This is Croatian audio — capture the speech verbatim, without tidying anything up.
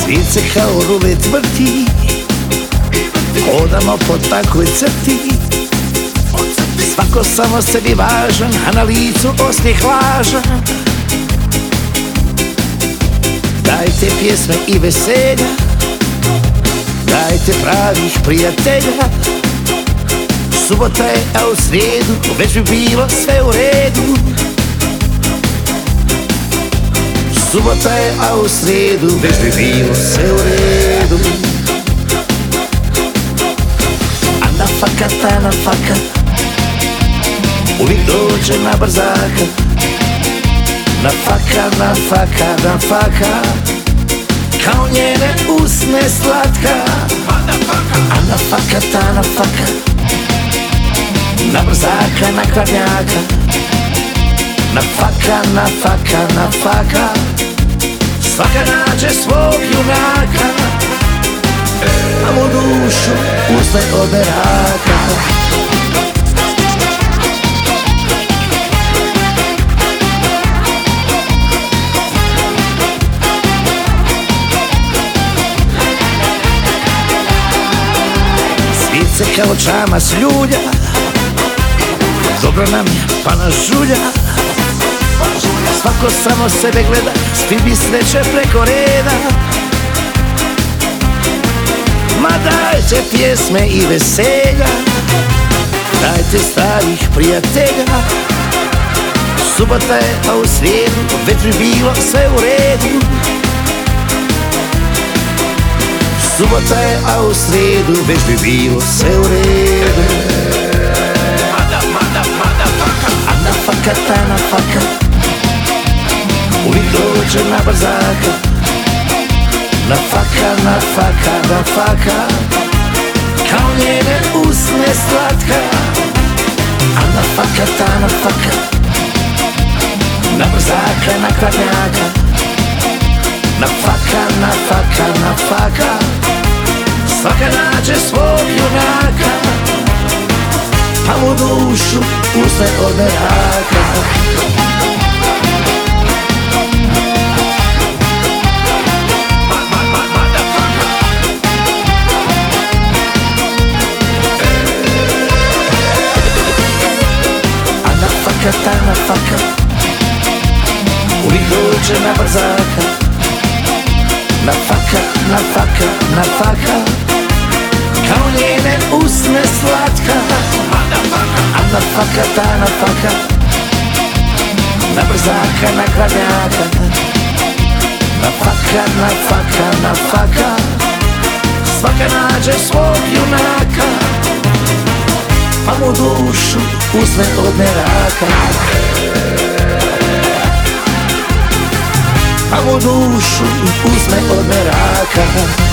Svijet se kao rulet vrti, hodamo po takvoj crti. Svako samo sebi važan, a na licu osmijeh lažan. Dajte pjesme i veselja, dajte pravih prijatelja. Subota je, a u srijedu već bi bilo sve u redu. Subota je, a u srijedu već bi bilo sve u redu. A na fakat, a na fakat uvijek dođe na brzaka. Na faka, na faka, na faka, kao njene usne slatka. A na fakat, a na fakat, na brzaka, na kvarnjaka. Na faka, na faka, na faka, svaka nađe svog junaka. A mu dušu uzme od meraka. Svijet se kao čama ljulja, dobro nam je pa nas žulja. Svako samo sebe gleda, svi bi sreće preko reda. Ma dajte pjesme i veselja, dajte starih prijatelja. Subota je, a u srijedu već bi bilo sve u redu. Subota je, a u srijedu već bi bilo sve u redu. A na fakat, a na fakat uvijek dođe na brzaka. Na faka, na faka, na faka, kao njene usne slatka. A na fakat, a na fakat, na brzaka, na kvarnjaka. Na faka, na faka, na faka, svaka nađe svog junaka. Pa mu dušu uzme od meraka. A na faka, uvijek dođe na brzaka. Na faka, na faka, na faka, kao njene usne slatka. A na faka, ta na faka, na brzaka, na kvarnjaka. Na faka, na faka, na faka, svaka nađe svog junaka. Pa mu dušu uzme od meraka. Pa mu dušu uzme od meraka.